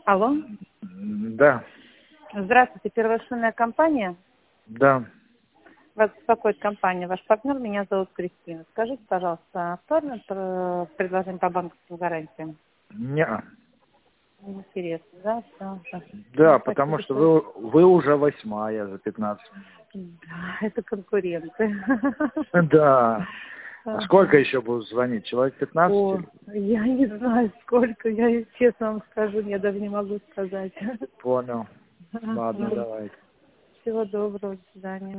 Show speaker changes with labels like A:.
A: Алло.
B: Да.
A: Здравствуйте, первая шинная компания.
B: Да.
A: Вас беспокоит компания. Ваш партнер, меня зовут Кристина. Скажите, пожалуйста, актуально предложение по банковским гарантиям?
B: Неа.
A: Интересно, да? Все уже.
B: Да, потому
A: Спасибо,
B: что вы уже 8-я за 15 минут.
A: Да, это конкуренты.
B: Да. А сколько
A: Ага.
B: еще будут звонить? Человек 15?
A: О, я не знаю, сколько. Я честно вам скажу, я даже не могу сказать.
B: Понял. Ладно,
A: Ага.
B: давайте.
A: Всего доброго, до свидания.